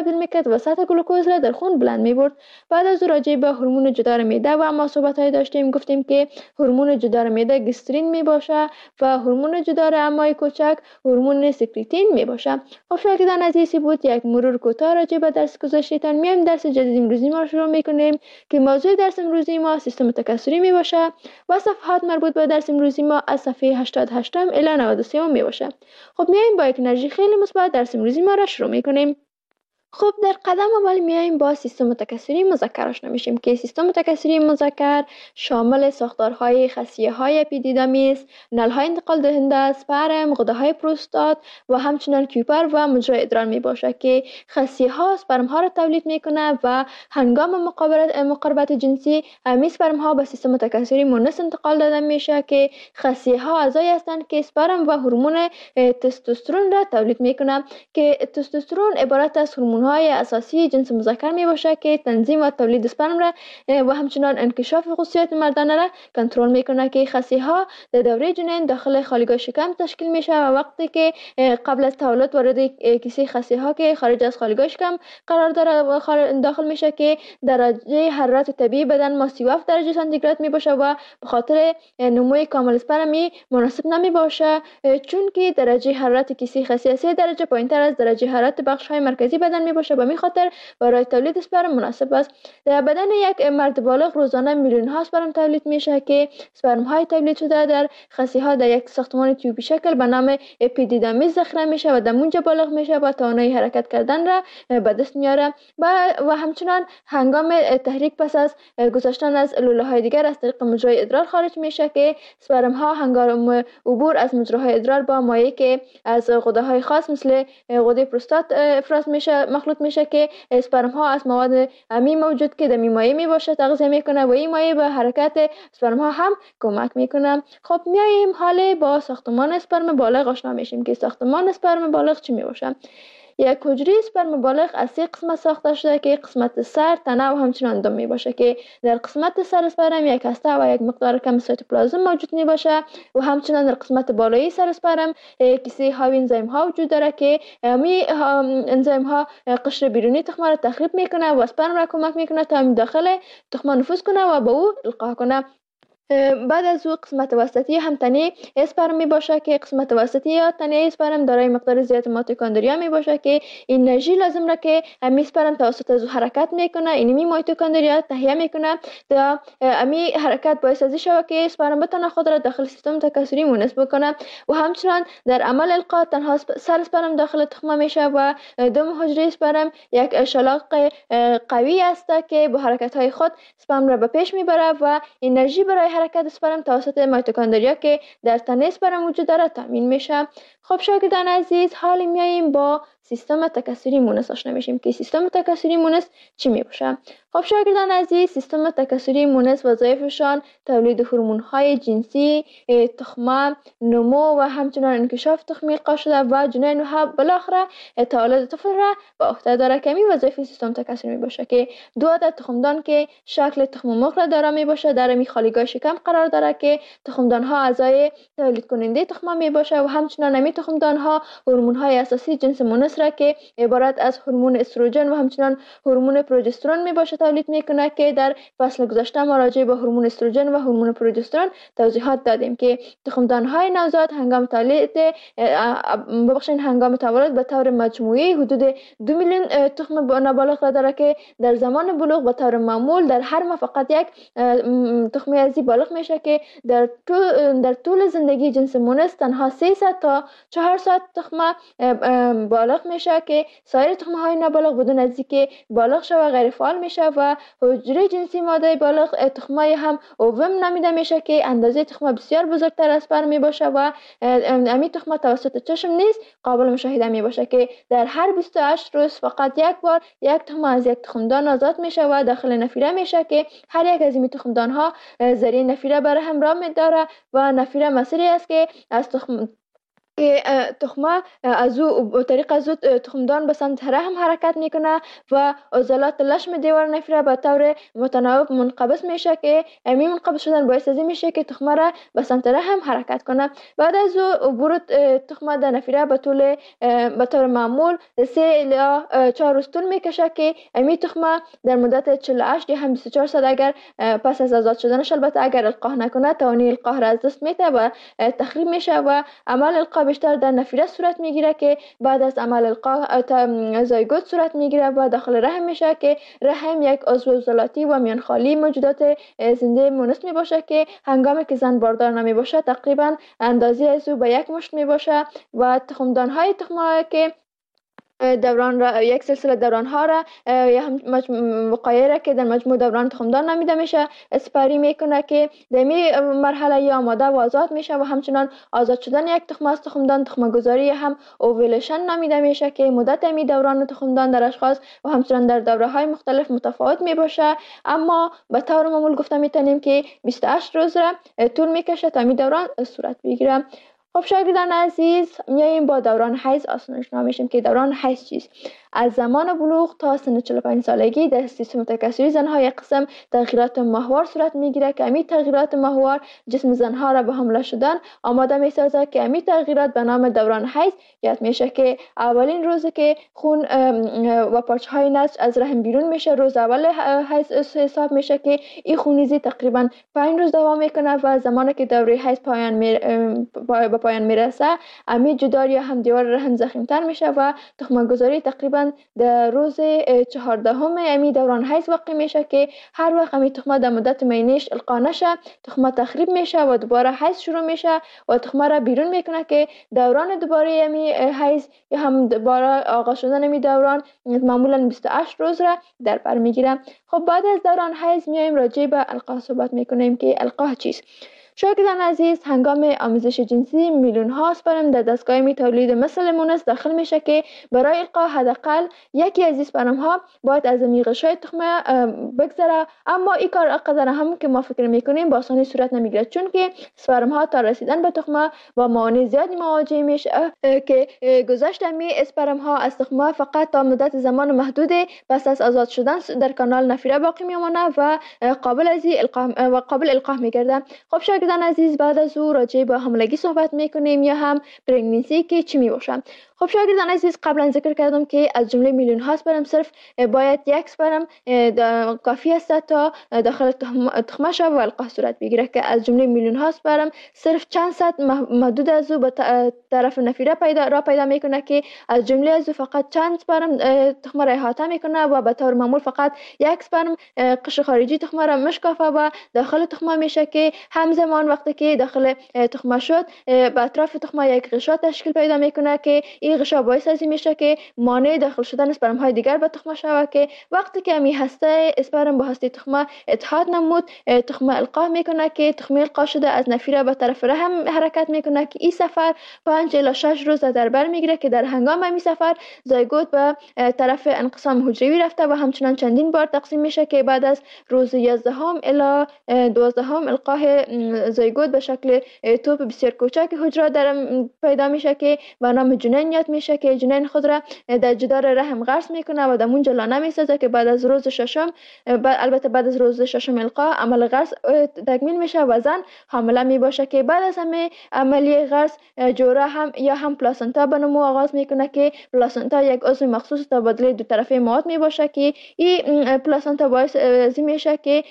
تبدیل میکرد و سطح گلوکوز را در خون بلند میبرد. بعد از راجع به هورمون جدار معده و ما صحبت‌های داشتیم، گفتیم که هورمون جدار معده گسترین میباشه و هورمون جدار امعای کوچک هورمون سکریتین میباشه. خب شاگردان عزیزی بود یک مرور کوتاه راجع به درس گذشته‌تان. میایم درس جدید امروزی ما شروع میکنیم که موضوع درس امروزی ما سیستم تکثری میباشه و صفحات مربوط به درس امروزی ما از صفحه 88 الی 93 میباشه. خب میایم با یک انرژی خیلی مثبت درس امروزی ما را شروع میکنیم. خب در قدم اول میایم با سیستم تکثری مذکر آشنا میشیم که سیستم تکثری مذکر شامل ساختارهای خصیه‌های اپیدیدامیس، نل‌های انتقال دهنده، اسپرم، غده‌های پروستات و همچنین کیوپر و مجرای ادرار می باشد که خصیه‌ها اسپرم ها را تولید میکنه و هنگام مقاربت جنسی همین اسپرم ها به سیستم تکثری مونس انتقال داده میشه که خصیه‌ها اعضایی هستند که اسپرم و هورمون تستوسترون را تولید میکنه که تستوسترون عبارت از هورمون های اساسی جنس مذکر می باشد که تنظیم و تولید اسپرم را و همچنان انکشاف خصوصیات مردانه را کنترل میکنه که خصیه ها در دوره جنین داخل خالیگاه شکم تشکیل میشه و وقتی که قبل از تولد وارد کیسه خصیه ها که خارج از خالیگاه شکم قرار داره داخل میشه که درجه حرارت طبیعی بدن ما 37 درجه سانتیگراد می باشه و به خاطر نموی کامل اسپرمی مناسب نمی باشه، چون که درجه حرارت کیسه خصیه 3 درجه پایینتر از درجه حرارت بخش های مرکزی بدن می باشه. به می خاطر برای تولید اسپرم مناسب است. در بدن یک مرد بالغ روزانه میلیون ها اسپرم تولید میشه که اسپرم های تولید شده در خصیه ها در یک ساختمان تیوبی شکل به نام اپیدیدامیس ذخیره میشه و در اونجا بالغ میشه و توانایی حرکت کردن را به دست میاره و همچنان هنگام تحریک پس از گذشتن از لوله های دیگر از طریق مجرای ادرار خارج میشه که اسپرم ها هنگام عبور از مجراهای ادرار با مایع که از غده های خاص مثل غده پروستات افراز میشه مخلوط میشه که اسپرم ها از مواد امی موجود که در مایع می باشه تغذیه میکنه و این مایع به حرکت اسپرم ها هم کمک میکنه. خب میایم حالا با ساختمان اسپرم بالغ آشنا میشیم که ساختمان اسپرم بالغ چی می باشه. یک حجره اسپرم بالغ از 3 قسمت ساخته شده که قسمت سر، تنه و همچنان دم می باشه که در قسمت سر اسپرم یک هسته و یک مقدار کم سایتوپلازم موجود می باشه و همچنان در قسمت بالایی سر اسپرم کیسه های انزیم ها وجود داره که می انزیم ها قشر بیرونی تخم را تخریب میکنه و اسپرم را کمک میکنه تا داخل تخم نفوذ کنه و به او القا کنه. بعد از او قسمت وسطی هم تنه اسپرم می باشه که قسمت وسطی یا تنه اسپرم دارای مقدار زیاد میتوکندریا می باشه که انرژی لازم را که امی اسپرم توسط از حرکت میکنه اینمی میتوکندریا تهیه میکنه تا امی حرکت باعث از شوه که اسپرم بتونه خود را داخل سیستم تکثری مونس بکنه و همچنان در عمل القا تنها سر اسپرم داخل تخمه میشه و دم حجره اسپرم یک شلاق قوی است که با حرکت های خود اسپرم را به پیش میبره و انرژی برای حرکت اسپرم توسط میتوکندریا که در تنه اسپرم وجود داره تامین میشه. خب شاگردان عزیز، حالا میاییم با سیستم تکثری مونس آشنا میشیم که سیستم تکثری مونس چی می باشه. خب شاگردان عزیز، سیستم تکثری مونس وظایفشان تولید هورمون های جنسی، تخمه، نمو و همچنان انکشاف تخم القا شده و جنین و بالاخره تولد طفل را به عهده داره که این وظایف سیستم تکثری می باشه که 2 عدد تخمدان که شکل تخم مرغ را داره می باشه در می خالیگاه شکم قرار داره که تخمدان ها اعضای تولید کننده تخمه می باشه و همچنان می تخمدان ها هورمون های اساسی جنس مونس را که عبارت از هورمون استروژن و همچنان هورمون پروژسترون می باشه تولید میکنه که در فصل گذشته ما راجع به هورمون استروژن و هورمون پروژسترون توضیحات دادیم که تخمدان های نوزاد هنگام هنگام تولد به طور مجموعی حدود 2 میلیون تخم نابالغ داره که در زمان بلوغ به طور معمول در هر ماه فقط یک تخم ازی بالغ میشه که در طول زندگی جنس مونس تنها 300 تا 400 تخم بالغ میشه که سایر تخم های نابالغ بدون از اینکه بالغ شوه غیر فعال میشه و حجره جنسی ماده بالغ تخمای هم اووم نامیده میشه که اندازه تخم بسیار بزرگتر از پر می باشه و امی تخم توسط چشم نیز قابل مشاهده می باشه که در هر 28 روز فقط یک بار یک تخم از یک تخمدان آزاد میشه و داخل نفیره میشه که هر یک از این تخمدان ها ذریع نفیره بر همراه می داره و نفیره مسیری است که از که تخمه از او به طریق از او تخمدان به سمت رحم حرکت میکنه و عضلات لشم دیوار نفره به طور متناوب منقبض میشه که امی منقبض شدن باعث ازی میشه که تخمه را به سمت رحم حرکت کنه. بعد از او عبور تخمه در نفره به طور معمول 3 الی 4 روز طول میکشه که امی تخمه در مدت 48 یا هم 24 ساعت اگر پس از آزاد شدنش، البته اگر القاح نکنه، توانایی القاح را از دست میده و تخریب میشه و عمل القاح بیشتر در نفیره صورت میگیره که بعد از عمل القاح زایگوت صورت میگیره و داخل رحم میشه که رحم یک عضو عضلاتی و میانخالی موجودات زنده مونس می باشه که هنگامی که زن باردار نمی باشه تقریبا اندازه از او به 1 مشت می باشه و تخمدان های تخمه که دوران را یک سلسله دوران ها را یا هم وقایع را که در مجموع دوران تخمدان نامیده میشه اسپری میکنه که در این مرحله یا آماده و آزاد میشه و همچنان آزاد شدن یک تخمه از تخمدان تخمه گذاری هم اوویلیشن نامیده میشه که مدت می دوران تخمدان در اشخاص و همچنان در دوره های مختلف متفاوت می باشه، اما به طور معمول گفته میتونیم که 28 روز را طول میکشه تا می دوران صورت بگیره. خب شاگردان عزیز، میاییم با دوران حیض آشنا میشیم که دوران حیض چیست. از زمان بلوغ تا سن 45 سالگی در سیستم تکثری زنها یک قسم تغییرات ماهوار صورت میگیره که امی تغییرات ماهوار جسم زنها را به حمله شدن آماده میسازه که امی تغییرات به نام دوران حیض یاد میشه که اولین روزی که خون و پارچه های نسج از رحم بیرون میشه روز اول حیض حساب میشه که این خونریزی تقریبا 5 روز دوام میکنه و زمانی که دوره حیض به پایان میرسه امی جدار یا هم دیوار رحم ضخیم‌تر میشه و تخمه گذاری تقریبا در روز 14 امی دوران حیض واقع میشه که هر وقت امی تخمه در مدت مینیش القا نشه تخمه تخریب میشه و دوباره حیض شروع میشه و تخمه را بیرون میکنه که دوران دوباره امی حیض یا هم دوباره آغاز شدن امی دوران معمولا 28 روز را در بر میگیره. خب بعد از دوران حیض میایم راجع به القاح صحبت میکنیم که القاح چیست. شاگردان عزیز، هنگام آمیزش جنسی میلیون ها اسپرم در دستگاه می تولید مثل مونس داخل میشه که برای القاح حداقل یکی از اسپرم ها باید از غشای تخمه بگذره، اما این کار قدر هم که ما فکر میکنیم با آسانی صورت نمیگیره، چون که اسپرم ها تا رسیدن به تخمه با موانع زیادی مواجه میشه که گذشت می اسپرم ها از تخمه فقط تا مدت زمان محدود پس از آزاد شدن در کانال نفیره باقی میمونه و قابل القاح میگرده. خب شاگردان عزیز، بعد از او راجع به حاملگی صحبت میکنیم یا هم پرگننسی که چی می باشه. خب شاگردان عزیز، قبلا ذکر کردم که از جمله میلیون ها اسپرم صرف باید یک اسپرم کافی است تا داخل تخمه شود و القاح صورت بگیره که از جمله میلیون ها اسپرم صرف چند صد محدود از او به طرف نفیره پیدا میکنه که از جمله از او فقط چند اسپرم تخمه را احاطه میکنه و به طور معمول فقط یک اسپرم قشر خارجی تخمه را مشکافه و داخل تخمه میشه که همزمان وقتی که داخل تخمه شد به اطراف تخمه یک غشا تشکیل پیدا میکنه که این غشا باعث از این میشه که مانع داخل شدن اسپرم های دیگر به تخمه شود که وقتی که می هسته اسپرم با هسته تخمه اتحاد نمود تخمه القاح میکنه که تخمه القاح شده از نفیره به طرف رحم حرکت میکنه که این سفر 5 الی 6 روز در بر میگیره که در هنگام این سفر زایگوت به طرف انقسام حجروی رفته و همچنان چندین بار تقسیم میشه که بعد از روز 11 الی 12 القاح زایگوت به شکل توپ بسیار کوچک حجره در پیدا میشه که به نام جنین یاد میشه که جنین خود را در جدار رحم غرس میکنه و در اونجا لانه میسازه که بعد از روز ششم البته بعد از روز ششم القاح عمل غرس تکمیل میشه و زن حامله میباشه که بعد از همه عملیه غرس جوره هم پلاسنتا به نمو آغاز میکنه که پلاسنتا یک عضو مخصوص تبادله دو طرفه مواد میباشه که این پلاسنتا باعث میشه که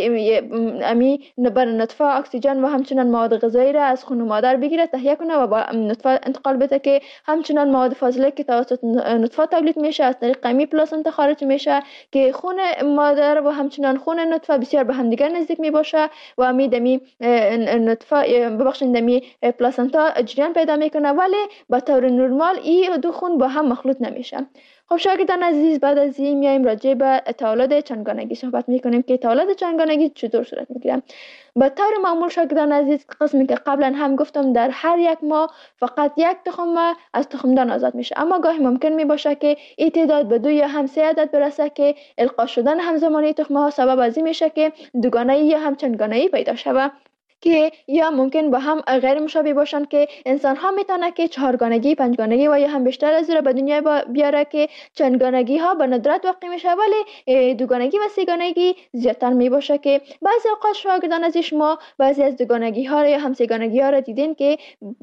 امی بر نطفه اکسیژن و همچنان مواد غذایی را از خون مادر بگیره تهیه کنه و با نطفه انتقال بده که همچنان مواد فاضله که توسط نطفه تولید میشه از طریق امی پلاسنتا خارج میشه که خون مادر و همچنان خون نطفه بسیار به هم دیگر نزدیک میباشه و امی دمی نطفه دمی پلاسنتا جریان پیدا میکنه، ولی به طور نرمال این دو خون با هم مخلوط نمیشه. خب شاگردان عزیز، بعد از این میایم راجع به تولد چندگانگی صحبت میکنیم که تولد چندگانگی چطور صورت میگیره. به طور معمول شاگردان عزیز، قسمی که قبلا هم گفتم در هر یک ماه فقط یک تخم از تخمدان آزاد میشه، اما گاهی ممکن میباشه که این تعداد به 2 یا هم 3 عدد برسه که القا شدن همزمانی تخمه ها سبب از این میشه که دوگانه‌ای یا هم چندگانه‌ای پیدا شود. که یا ممکن با هم غیر مشابه باشن که انسان ها میتونه که چهارگانگی، پنجگانگی و یا هم بیشتر از این به دنیا بیاره که چندگانگی ها به ندرت واقع میشه، ولی دوگانگی و سه‌گانگی زیادتر می باشه که بعضی اوقات شاگردان از شما بعضی از دوگانگی ها یا هم سه‌گانگی ها را دیدین که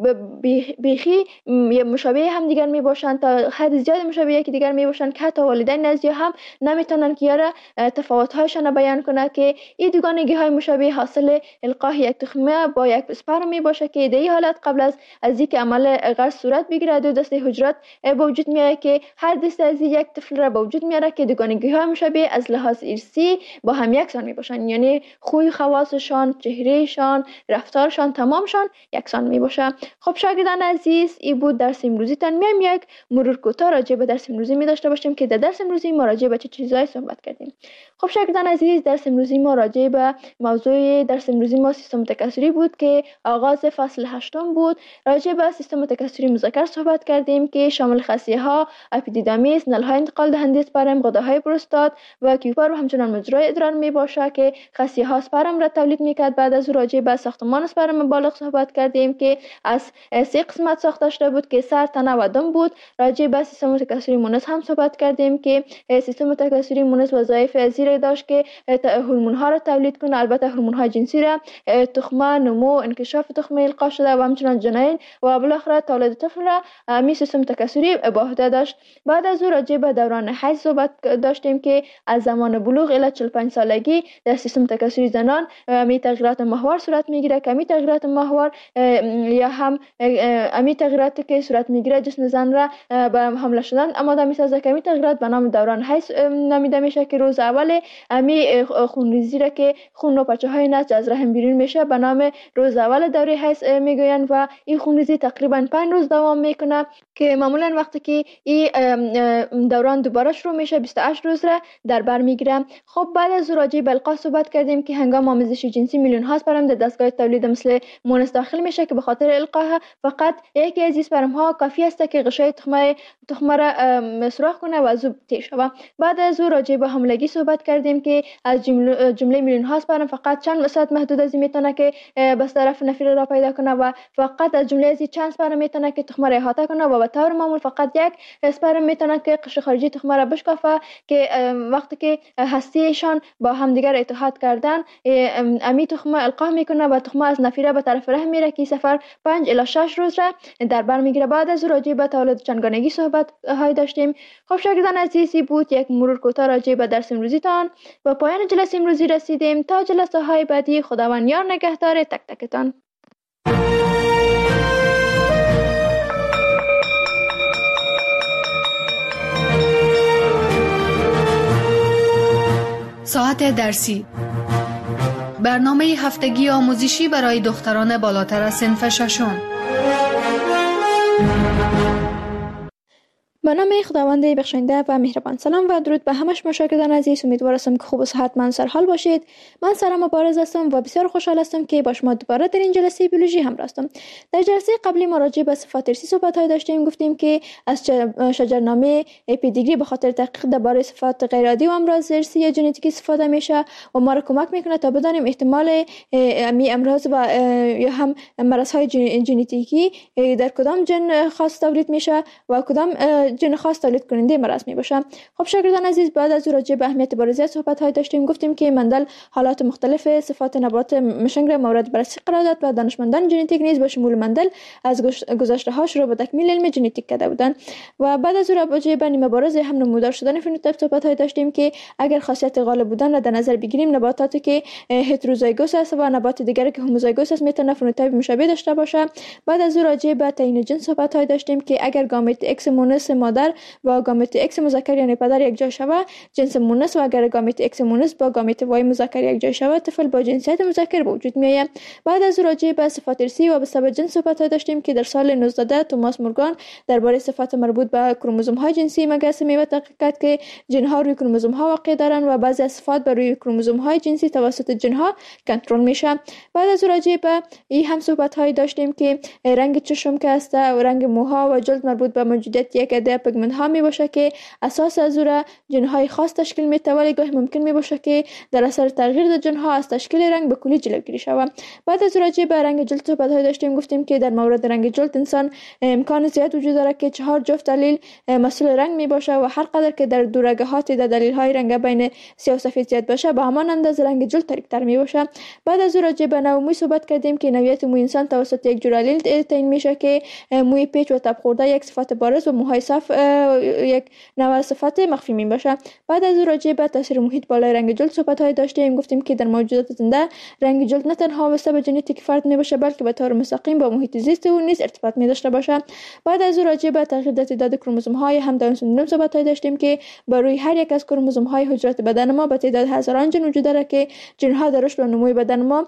بیخی مشابه هم دیگر می باشن، تا حد زیاد مشابه یکی دیگر می باشن که حتی والدین نزدی هم نمیتونن که یاره تفاوت هایشان بیان کنه که این دوگانگی های مشابه حاصل القاح یک تخمه با یک اسپرم می باشه که در این حالت قبل از اینکه عمل غرس صورت بگیره دو دسته حجرات به وجود میاد که هر دسته از یک طفل را به وجود میاره که دوگانگی های مشابه از لحاظ ارثی با هم یکسان می باشن، یعنی خوی خواصشان، چهرهشان، رفتارشان تمامشان یکسان می باشه. خب شاگردان عزیز، این بود درس امروزی تان. میایم یک مرور کوتاه راجع به درس امروزی می داشته باشیم که در درس امروزی ما راجع به چه چیزایی صحبت کردیم. خب شاگردان عزیز، درس امروزی ما راجع به موضوع درس امروزی ما سیستم تکثری بود که آغاز فصل 8 بود. راجع به سیستم تکثری مذکر صحبت کردیم که شامل خاصیه ها اپیدیدامیس، نل‌های انتقال دهنده اسپرم، غده‌های پروستات و کیوپر و همچنان مجرای ادرار می باشه که خاصیه ها اسپرم را تولید میکرد. بعد از راجع به ساختمان اسپرم بالغ صحبت کردیم که از 3 قسمت ساخته شده بود که سر، تنه و دم بود. راجع به سیستم تکثری مونس هم صحبت کردیم که سیستم تکثری مونس وظایف زیر داشت که هورمون ها را تولید کنه، البته هورمون های جنسی را، تخمه، نمو، انکشاف تخمه القا شده و همچنان جنین و بالاخره تولد طفل را می سیستم تکثری به عهده داشت. بعد از راجع به دوران حیض صحبت داشتیم که از زمان بلوغ الی 45 سالگی در سیستم تکثری زنان می تغییرات ماهوار صورت میگیره که می تغییرات ماهوار یا هم می تغییراتی که صورت میگیره جسم زن را به حمله شدن آماده میسازه که می تغییرات به نام دوران حیض نامیده میشه که روز اول می خونریزی را که خون و پچه های نسج از رحم بیرون میشه به نام روز اول دوره حیض میگوین و این خونریزی تقریبا 5 روز دوام میکنه که معمولا وقتی که این دوران دوباره شروع میشه 28 روز را در بر میگیره. خب بعد از راجع به القاح صحبت کردیم که هنگام آمیزش جنسی میلیون ها اسپرم در دستگاه تولید مثل مونس داخل میشه که به خاطر القاح فقط یکی از اسپرم ها کافی است که غشای تخمه را سوراخ کنه و زوب تیر شود. بعد از راجع به حاملگی صحبت کردیم که از جمله میلیون ها اسپرم فقط چند درصد محدود از میتونه که بس طرف نفیر را پیدا کنه و فقط از جمله از چند اسپرم میتونه که تخمه را احاطه کنه و به طور معمول فقط یک اسپرم میتونه که قشر خارجی تخمه را بشکافه که وقتی که هستیشان با همدیگر اتحاد کردن امی تخمه القاح میکنه و تخمه از نفیره به طرف رحم میره که سفر 5 الی 6 روز را در بر میگیره. بعد از راجع به تولد چندگانگی صحبت های داشتیم. خب شاگردان عزیزی بود یک مرور کوتاه راجع به درس امروزی تان. به پایان جلسه امروزی رسیدیم. تا جلسه های بعدی خداوند یار نگهدار تک تکتان. ساعت درسی، برنامه هفتگی آموزشی برای دختران بالاتر از صنف ششم. به نام خداوند بخشنده و مهربان. سلام و درود به همه شما شاگردان عزیز. امیدوار هستم که خوب و صحتمند سرحال باشید. من سارا مبارز هستم و بسیار خوشحال هستم که با شما دوباره در این جلسه بیولوژی همراه هستم. در جلسه قبلی ما راجع به صفات ارثی صحبت های داشتیم. گفتیم که از شجرنامه پیدیگری به خاطر تحقیق درباره صفات غیر عادی و امراض ارثی یا ژنتیکی استفاده میشه و ما را کمک میکنه تا بدانیم احتمال می امراض و یا هم مرض های ژنتیکی در کدام ژن خاص تولید میشه و کدام ژن خاص تولید کننده مرض می باشه. خب شاگردان عزیز، بعد از راجع به اهمیت بارزیت صحبت های داشتیم. گفتیم که مندل حالات مختلف صفات نبات مشنگ را مورد بررسی قرار داد و دانشمندان ژنتیک نیز با شمول مندل از گذشته هاش رو به تکمیل علم ژنتیک کرده بودند. و بعد از راجع به نیمه بارز هم نمودار شدن فنوتیپ صحبت های داشتیم که اگر خاصیت غالب بودن را در نظر بگیریم، نباتاتی که هتروزایگوس است و نبات دیگری که هوموزایگوس است میتونه فنوتیپ مشابه داشته باشه. بعد از راجع به تعیین جنس صحبت های داشتیم که اگر گامت ایکس مونس مادر با گامت ایکس مذکر یعنی پدر یک جای شود جنس مونس و اگر گامت ایکس مونس با گامت وای مذکر یک جای شود طفل با جنسیت مذکر به وجود میآید. بعد از راجع به صفات ارثی و به جنس صحبت داشتیم که در سال 19 توماس مورگان درباره صفات مربوط به کروموزوم های جنسی مگس تحقیق کرد که ژن ها روی کروموزوم ها واقع دارند و بعضی از صفات بر روی کروموزوم های جنسی توسط ژن ها کنترل میشه. بعد از راجع به این هم صحبت های داشتیم که رنگ چشم که است و رنگ موها و جلد مربوط به موجودیت یک عده پیگمنت ها می باشه که اساس از او را جن های خاص تشکیل میده، ولی گاهی ممکن می باشه که در اثر تغییر در جن ها از تشکیل رنگ به کلی جلوگیری شود. بعد از راجع به رنگ جلد صحبت های داشتیم، گفتیم که در مورد رنگ جلد انسان امکان زیاد وجود داره که 4 جفت دلیل مسئول رنگ می باشه و هر قدر که در دورگهات در دلیل های رنگ بین سیاه و سفید زیاد باشه به همان اندازه رنگ جلد تاریک‌تر می باشه. بعد از راجع به نوع موی صحبت کردیم که نوعیت موی انسان توسط یک جور دلیل تعیین میشه که موی پیچ و تب خورده یک صفت بارز و موهای صاف یک نوع صفت مخفی می باشه. بعد از راجع به تاثیر محیط بالای رنگ جلد صحبت های داشتیم، گفتیم که در موجودات زنده رنگ جلد نه تنها وابسته به ژنتیک فرد می باشه بلکه به طور مستقیم با محیط زیست او نیز ارتباط می داشته باشه. بعد از راجع به تغییر در تعداد کروموزوم های هم داون سندروم صحبت های داشتیم که بر روی هر یک از کروموزوم های حجرات بدن ما به تعداد هزاران ژن وجود داره که ژن ها در رشد و نمو بدن ما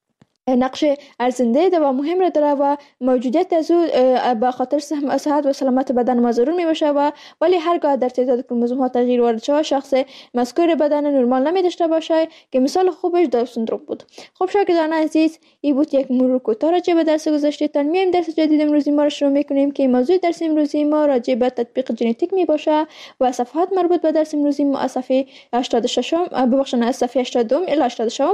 نقش ارزنده و مهم را داره و موجودیت از او به خاطر صحت و سلامت بدن ما ضرور می باشه و ولی هرگاه در تعداد کروموزوم ها تغییر وارد شود شخص مذکور بدن نرمال نمی داشته باشه که مثال خوبش داون سندروم بود. خب شاگردان عزیز، این بود یک مرور کوتاه راجع به درس گذشته تان. میایم درس جدید امروزی ما را شروع میکنیم که موضوع درس امروزی ما راجع به تطبیق ژنتیک می باشه و صفحات مربوط به درس امروزی ما از صفحه 86 از صفحه 82 الی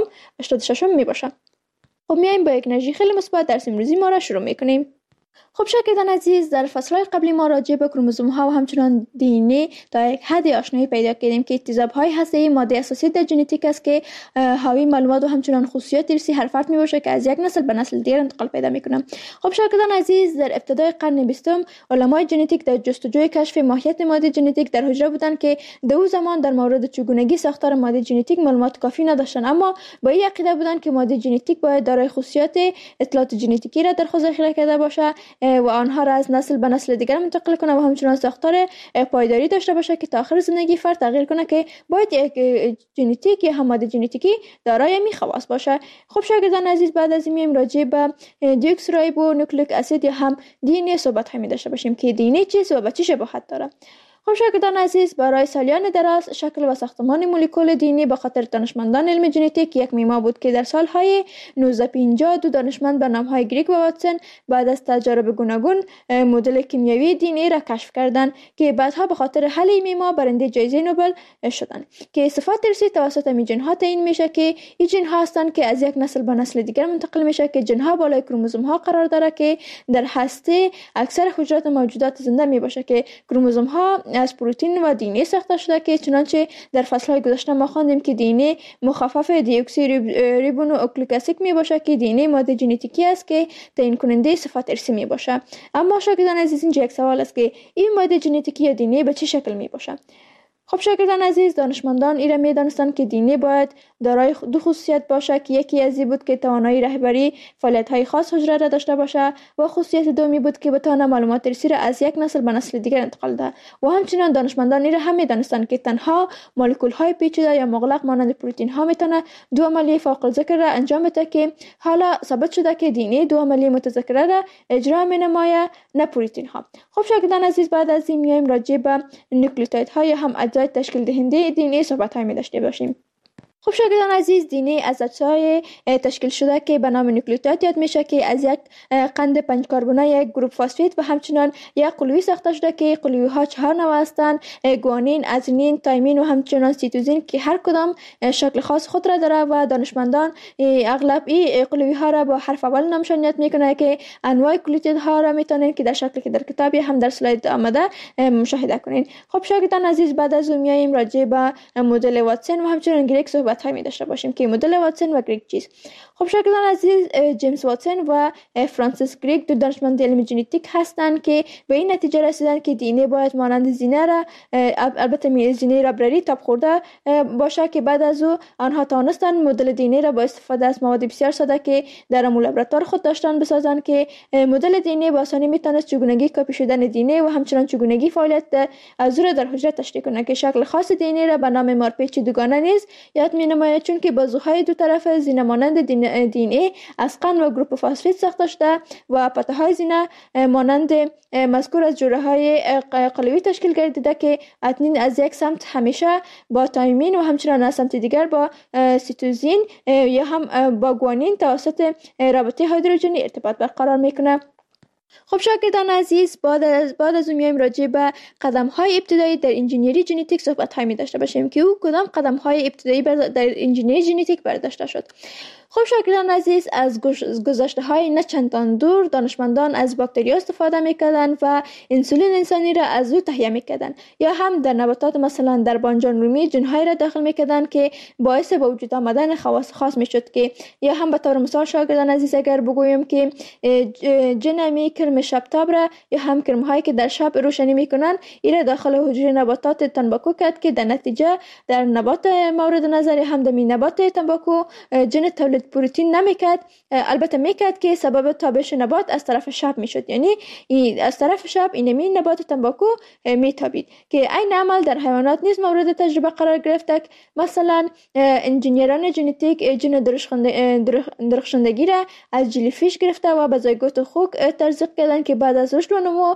86 می باشه. خب میایم با یک انرژی خیلی مثبت درس امروزی ما را شروع میکنیم. خب شاگردان عزیز، در فصلهای قبلی ما راجع به کروموزوم ها و همچنان دی تا یک حد آشنایی پیدا کردیم که تیزاب های هسته‌ای ماده اساسی در ژنتیک است که حاوی معلومات و همچنان خصوصیات ارثی هر فرد می باشه که از یک نسل به نسل دیگر انتقال پیدا میکنه. خب شاگردان عزیز، در ابتدای قرن 20 علمای ژنتیک در جستجوی کشف ماهیت ماده ژنتیک در حجره بودند که در اون زمان در مورد چگونگی ساختار ماده ژنتیک معلومات کافی نداشتند، اما با این عقیده بودند که ماده ژنتیک باید دارای خصوصیات اطلاعات ژنتیکی را در خود ذخیره کرده باشه و آنها را از نسل به نسل دیگر منتقل کنه و همچنان ساختار پایداری داشته باشه که تا آخر زندگی فرد تغییر کنه که باید یک ژنتیک یا ماده ژنتیکی دارای می خواص باشه. خب شاگردان عزیز، بعد از این میایم راجع به دیوکس رایبو نوکلیک اسید یا هم دی ان ای صحبت می داشته باشیم که دی ان ای چیست و به چه شباهت داره. خب شاگردان عزیز، برای سالیان دراز شکل و ساختمان مولکول دی ان ای به خاطر دانشمندان علم ژنتیک یک معما بود که در سالهای 1950 دو دانشمند به نامهای گریگ و واتسون بعد از تجارب گوناگون مدل کیمیایی دی ان ای را کشف کردند که بعدها به خاطر حل این معما برنده جایزه نوبل شدند که صفات ارثی توسط می ژن ها تعیین میشه که این ژن ها هستند که از یک نسل به نسل دیگر منتقل میشه که ژن ها بالای کروموزوم ها قرار داره که در هسته اکثر حجرات موجودات زنده می باشه که کروموزوم ها از پروتئین و دی ان ای ساخته شده که چنانچه در فصل‌های گذشته ما خواندیم که دی ان ای مخفف دیوکسی ریبونوکلیک اسید می باشه که دی ان ای ماده ژنتیکی است که تعیین کننده صفات ارثی می باشه. اما شاگردان عزیز، اینجا یک سوال است که این ماده ژنتیکی یا دی ان ای به چه شکل می باشه؟ خب شاگردان عزیز، دانشمندان این را می‌دانستند که دی ان ای باید دارای دو خصوصیت باشه که یکی از این بود که توانایی رهبری فعالیت‌های خاص حجره را داشته باشه و خصوصیت دومی بود که بتونه معلومات ارثی را از یک نسل به نسل دیگر انتقال ده. و همچنین دانشمندان این را هم می‌دانستند که تنها مولکول‌های پیچیده یا مغلق مانند پروتئین‌ها میتونه دو عملیه فوق الذکر را انجام بده که حالا ثابت شده که دی ان ای دو عملیه متذکره را اجرا می‌نماید، نه پروتئین‌ها. خب شاگردان عزیز، بعد از این میایم راجع به نوکلیوتیدها یا هم اجزای تشکیل دهنده دی ان ای صحبت‌های می داشته باشیم. خب شاگردان عزیز، دی ان ای از اجزای تشکیل شده که به نام نوکلیوتید یاد میشه که از یک قند 5 کربنی یک گروپ فسفید و همچنین یک قلوی ساخته شده که قلوی ها 4 نوع هستند: گوانین، ادرنین، تایمین و همچنین سیتوزین که هر کدام شکل خاص خود را داره و دانشمندان اغلب این قلوی ها را با حرف اول نامشان یاد میکنه که انواع نوکلیوتید ها را میتونین که در شکلی که در کتاب هم در اسلاید آمده مشاهده کنین. خب شاگردان عزیز، بعد از اون میایم راجع به مدل واتسون و همچنین گریگ صحبت های می داشته باشیم که مدل واتسون و گریگ چیست. خب شاگردان عزیز، جیمز واتسون و فرانسیس گریگ دو دانشمند علم ژنتیک هستند که به این نتیجه رسیدند که دی ان ای باید مانند زینه را البته زینه ربرری تاب خورده باشه که بعد از او آنها توانستند مدل دی ان ای را با استفاده از مواد بسیار ساده که در لابراتوار خود داشتند بسازند که مدل دی ان ای با آسانی میتونست چگونگی کپی شدن دی ان ای و همچنین چگونگی فعالیت از او را در حجره تشریح کنه که شکل خاص دی ان ای را به نام مارپیچ دوگانه نیز یاد می‌نماید، چون که بازوهای دو طرف زینه مانند دی ان ای از قند و گروپ فسفید ساخته شده و پته‌های زینه مانند مذکور از جوړه‌های قلوی تشکیل گردیده که ادنین از یک سمت همیشه با تایمین و همچنین از سمت دیگر با سیتوزین یا هم با گوانین توسط رابطه هیدروژنی ارتباط برقرار میکنه. خب شاگردان عزیز، بعد از میایم راجع به قدم های ابتدایی در انجینیری ژنتیک صحبت های می داشته باشیم که او کدام قدم های ابتدایی در انجینیری ژنتیک برداشته شد. خب شاگردان عزیز، از گذشته های نه چندان دور دانشمندان از باکتری استفاده میکردند و انسولین انسانی را از او تهیه میکردند، یا هم در نباتات مثلا در بانجان رومی جنهای را داخل میکردند که باعث به وجود آمدن خواص خاص میشد، که یا هم به طور مثال شاگردان عزیز اگر بگویم که جنمی کرم شبتاب را یا هم کرم هایی که در شب روشنی میکنند این داخل حجره نباتات تنباکو کرد که در نتیجه در نبات مورد نظر هم در نبات تنباکو جن تولید پروتئین نمیکرد، البته میکرد که سبب تابش نبات از طرف شب میشد، یعنی از طرف شب اینمی نبات تنباکو میتابید که این عمل در حیوانات نیز مورد تجربه قرار گرفته. مثلا انجینیران ژنتیک جن درخشندگی را از جلیفیش گرفته و به زایگوت خوک تزریق کردند که بعد از رشد و نمو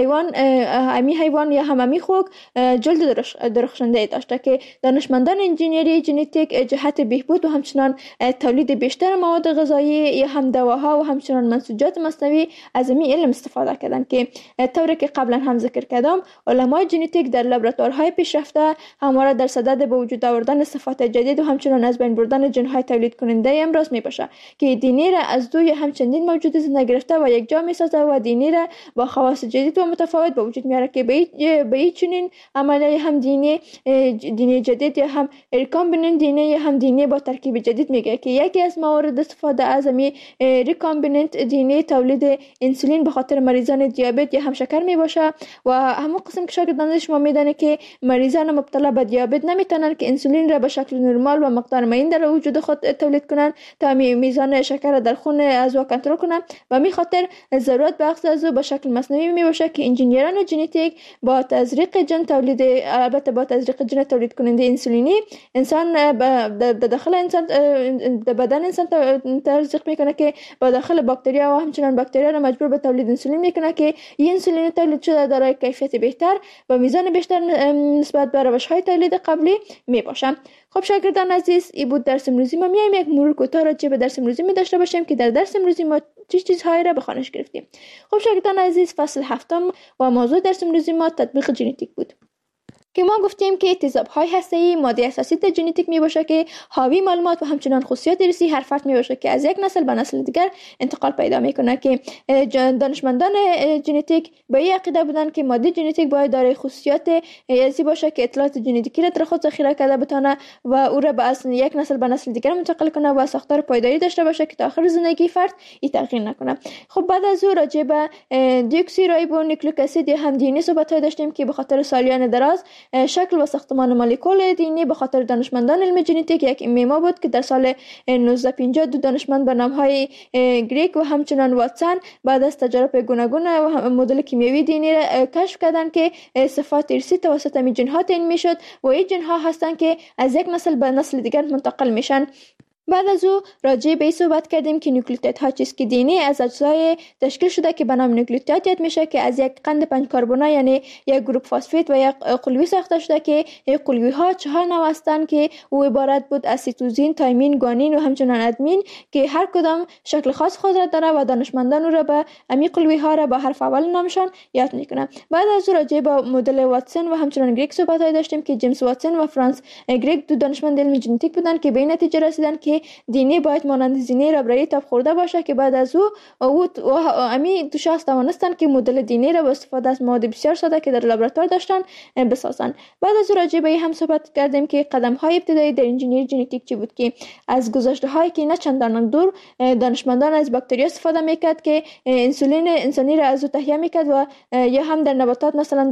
حیوان یا هم خوک جلد درخشنده داشته که دانشمندان انجینیری ژنتیک جهت بهبود و همچنان تولید بیشتر مواد غذایی یا هم دواها و همچنان منسوجات مصنوعی از این علم استفاده کردند که طوری که قبلا هم ذکر کردم علمای ژنتیک در لابراتوارهای پیشرفته همواره در صدد به وجود آوردن صفات جدید و همچنان از بین بردن ژن‌های تولید کننده امراض میباشه که دی را از دو یا هم چندین موجود زنده گرفته و یک جا میسازه و دی را با خواص جدید و متفاوت به وجود میاره که به این چنین عملیه هم دی جدید یا هم ریکامبیننت دی یا هم دی با ترکیب جدید میگه که یکی از موارد استفاده از ریکامبیننت دی تولید انسولین به خاطر مریضان دیابت یا هم شکر می باشه و همون قسم که شاگردان شما میدانه که مریضان مبتلا به دیابت نمیتونن که انسولین را به شکل نرمال و مقدار معین در وجود خود تولید کنن تا میزان شکر در خون از او کنترل کنن و می خاطر ضرورت به اخذ از او به شکل مصنوعی می باشه که انجینیران ژنتیک با تزریق جن تولید البته با تزریق جن تولید کننده انسولینی انسان در داخل انسان بدن انسان تزریق میکنه که با داخل باکتریا و همچنان باکتریا را مجبور به تولید انسولین میکنه که این انسولین تولید شده دارای کیفیت بهتر و میزان بیشتر نسبت به روش‌های تولید قبلی میباشه. خب شاگردان عزیز، این بود درس امروزی ما. میایم یک مرور کوتاه راجع به درس امروزی می داشته باشیم که در درس امروزی ما چه چیزهایی را به خوانش گرفتیم. خب شاگردان عزیز، فصل هفتم و موضوع درس امروزی ما تطبیق ژنتیک بود که ما گفتیم که تیزاب‌های هسته‌ای ماده اساسی در ژنتیک میباشه که حاوی معلومات و همچنان خصوصیات ارثی هر فرد میباشه که از یک نسل به نسل دیگر انتقال پیدا میکنه که دانشمندان ژنتیک به این عقیده بودن که ماده ژنتیک باید دارای خصوصیات ارثی باشه که اطلاعات ژنتیکی را در خود ذخیره کرده بتونه و او را به یک نسل به نسل دیگر منتقل کنه و ساختار پایداری داشته باشه که تا آخر زندگی فرد این تغییر نکنه. خب بعد از او راجع به دیوکسیریبونوکلیک اسید هم دی ان ای صحبت داشتیم که به خاطر سالیان دراز شکل و ساختمان مولکول دی ان ای به خاطر دانشمندان علم ژنتیک یک معما بود که در سال 1950 دو دانشمند به نام‌های گریک و همچنان واتسون بعد از تجارب گوناگون و مدل کیمیایی دی ان ای را کشف کردند که صفات ارثی توسط می جن‌ها تعیین میشد و این جن‌ها هستند که از یک نسل به نسل دیگر منتقل میشن. بعد از او راجع به صحبت کردیم که نوکلیوتیدها چیست که دی ان ای از اجزای تشکیل شده که به نام نوکلیوتید یاد میشه که از یک قند 5 کربنی یعنی یک گروپ فسفید و یک قلوی ساخته شده که این قلوی ها 4 نوع هستند که او عبارت بود از سیتوزین، تایمین، گوانین و همچنان ادمین که هر کدام شکل خاص خود را داره و دانشمندان او را به امی قلوی ها را با حرف اول نامشان یاد میکنن. بعد از او راجع به مدل واتسون و همچنان گریک صحبت داشتیم که جیمز واتسون و فرانس گریک دو دانشمند علم ژنتیک بودند که به این نتیجه رسیدند که دی ان ای باید مانند زینه ربرایی تاب خورده باشه که بعد از او امی دو شخص توانستند که مدل دی ان ای را با استفاده از مواد بسیار ساده که در لابراتوار داشتن بسازن. بعد از او راجع به هم صحبت کردیم که قدم های ابتدایی در انجینیری ژنتیک چی بود که از گذشته هایی که نه چندان دور دانشمندان از باکتری استفاده میکرد که انسولین انسانی را از او تهیه میکرد و یا هم در نباتات مثلا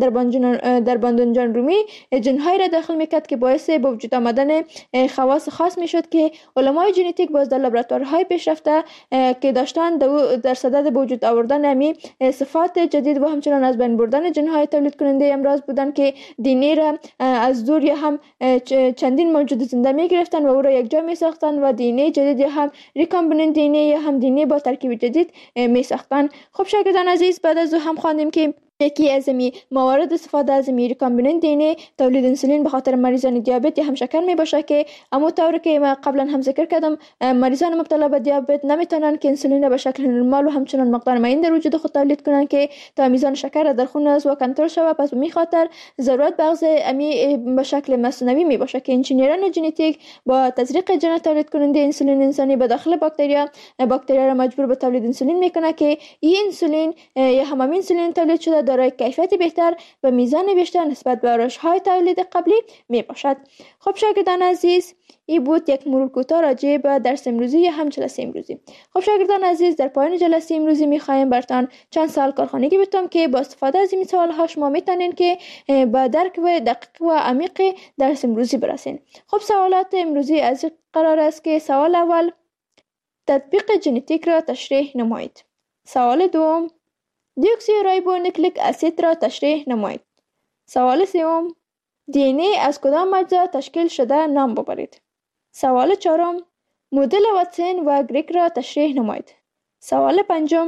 در بانجان رومی جن‌های را داخل میکرد که باعث به وجود آمدن خواص خاص میشد که علمای ژنتیک باز در لابراتوارهای پیشرفته که داشتن در صدد به وجود آوردن امی صفات جدید و همچنان از بین بردن جن‌های تولید کننده امراض بودن که دی ان ای را از دور یا هم چندین موجود زنده می گرفتن و او را یک جا می ساختن و دی ان ای جدید یا هم ریکامبیننت دی ان ای یا هم دی ان ای با ترکیب جدید می ساختن. خب شاگردان عزیز، بعد از او هم خواندیم که یکی از موارد استفاده از ریکامبیننت دی تولید انسولین به خاطر مریضان دیابت یا هم شکر می باشه که اما طوری که ما قبلا هم ذکر کردم مریضان مبتلا به دیابت نمیتونن که انسولین را به شکل نرمال و همچنان مقدار معین در وجود خود تولید کنن که تا میزان شکر در خون از و کنترل شود. پس به می خاطر ضرورت به اخذ به شکل مصنوعی می باشه که انجینیران ژنتیک با تزریق ژن تولید کننده انسولین انسانی به داخل باکتریا را مجبور به تولید انسولین میکنه که این انسولین یا همین انسولین تولید شده دارای کیفیت بهتر و میزان بیشتر نسبت به روش‌های تولید قبلی می باشد. خب شاگردان عزیز، این بود یک مرور کوتاه راجع به درس امروزی یا هم جلسه امروزی. خب شاگردان عزیز، در پایان جلسه امروزی می‌خوایم براتون چند سوال کارخانگی بدم که با استفاده از این سوال‌ها شما میتونین که با درک و دقیق و عمیق درس امروزی برسین. خب سوالات امروزی از قرار است که سوال اول تطبیق ژنتیک را تشریح نمایید. سوال دوم دیوکسیریبونوکلیک اسید را تشریح نمایید. سوال سوم دی ان ای از کدام اجزا تشکیل شده نام ببرید. سوال چهارم مدل واتسون و گریگ را تشریح نمایید. سوال پنجم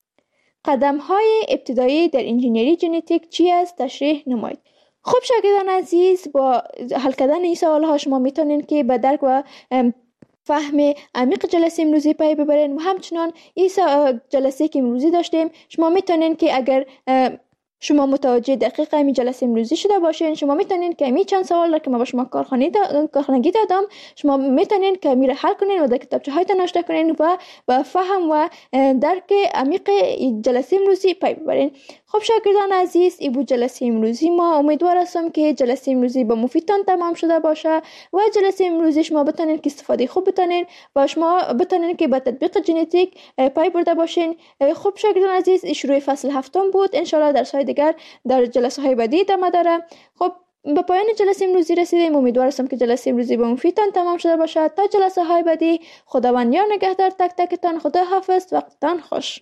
قدم‌های ابتدایی در انجینری ژنتیک چی است تشریح نمایید. خب شاگردان عزیز، با حل کردن این سوال‌ها شما میتونین که به درک و فهم عمیق جلسه امروزی پی ببرین و همچنان این جلسه که امروزی داشتیم شما میتونین که اگر شما متوجه دقیق این جلسه امروزی شده باشین، شما میتونین که می چند سوال که ما با شما کارخانگی دادم شما میتونین که میره حل کنین و در کتابچه هایتان نوشته کنین و با فهم و درک عمیق جلسه امروزی پی ببرین. خب شاگردان عزیز، این بود جلسه امروزی ما. امیدوار هستم که جلسه امروزی با مفیدتان تمام شده باشه و جلسه امروزی شما بتونین که استفاده خوب بتونین و شما بتونین که با تطبیق ژنتیک پی برده باشین. خب شاگردان عزیز، این شروع فصل هفتم بود. ان شاء الله درس‌های دیگر در جلسه های بعدی ادامه داره. خب به پایان جلسه امروزی رسیدیم. امیدوار هستم که جلسه امروزی با مفیدتان تمام شده باشه. تا جلسه های بعدی، خداوند یار نگهدار تک تکتان. خدا حافظ. وقتتان خوش.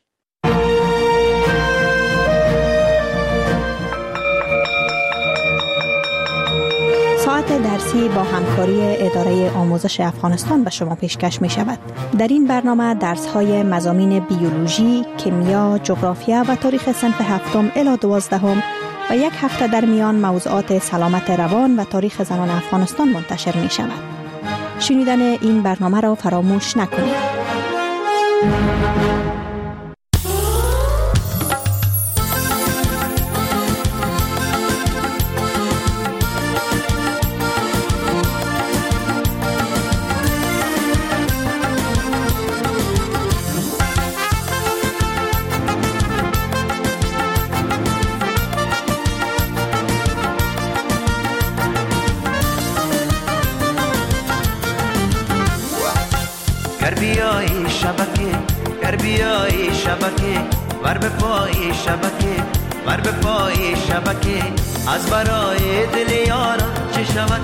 ساعت درسی با همکاری اداره آموزش افغانستان به شما پیشکش می شود. در این برنامه درس های مضامین بیولوژی، کیمیا، جغرافیا و تاریخ صنف هفتم الی 12 و یک هفته در میان موضوعات سلامت روان و تاریخ زنان افغانستان منتشر می شود. شنیدن این برنامه را فراموش نکنید. ور به پای شبکه از برای دل یاران چه شود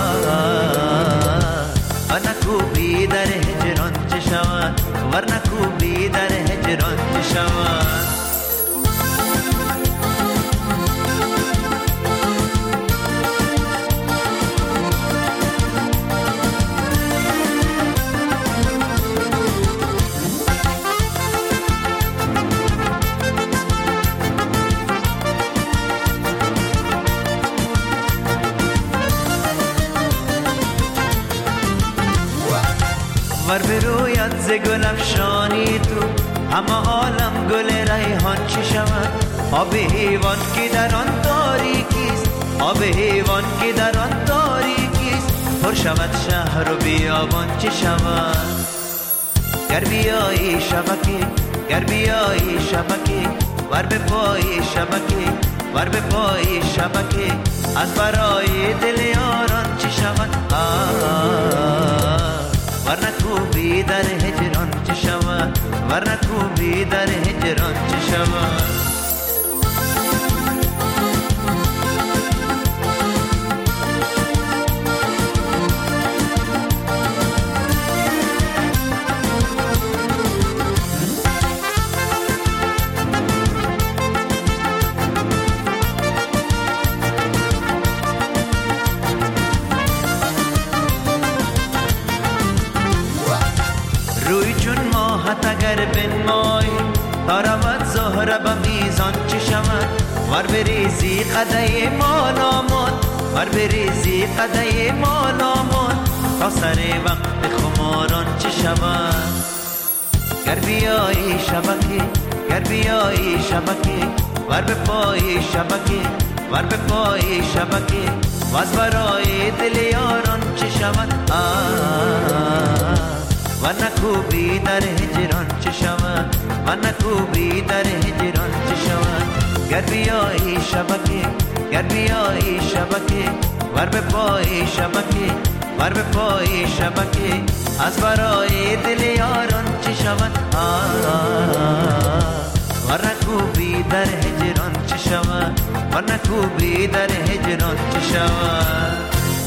و نکوبی در هجران چه شود ور نکوبی در هجران چه شود ور بروید ز گل افشانی تو همه عالم گل ریحان چه شود آب حیوان که در آن تاریکیست آب حیوان که در آن تاریکیست پر شود شهر و بیابان چه شود گر بیایی شبکه گر بیایی شبکه ور به پای شبکه ور به پای شبکه از برای دل یاران چه شود ور نکوبی در هجران چه شود ور نکوبی در هجران چه شود روی چون ماهت اگر بنمایی تا رود زهره به میزان چه شود ور بریزی قده مالامون ور بریزی قده مالامون تا سر وقت خماران چه شود گر بیایی شبکه گر بیایی شبکه ور به پای شبکه ور به پای شبکه و از برای دل یاران چه شود و نکوبی در هجران چه شود و نکوبی در هجران چه شود گر بیایی شبکه گر بیایی شبکه ور به پای شبکه ور به پای شبکه از برای دل یاران چه شود و نکوبی در هجران چه شود و نکوبی در هجران چه شود